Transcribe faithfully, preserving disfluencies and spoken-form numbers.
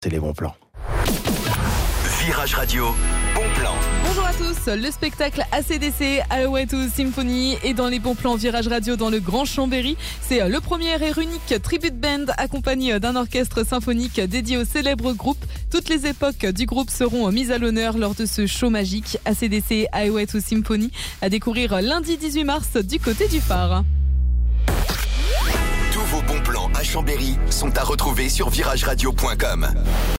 C'est les bons plans. Virage Radio, bon plan. Bonjour à tous, le spectacle A C D C, Alouette Symphony est dans les bons plans Virage Radio dans le Grand Chambéry. C'est le premier et unique tribute band accompagné d'un orchestre symphonique dédié au célèbre groupe. Toutes les époques du groupe seront mises à l'honneur lors de ce show magique A C D C, Alouette Symphony à découvrir lundi dix-huit mars du côté du phare. Tous vos bons plans à Chambéry sont à retrouver sur virage radio point com.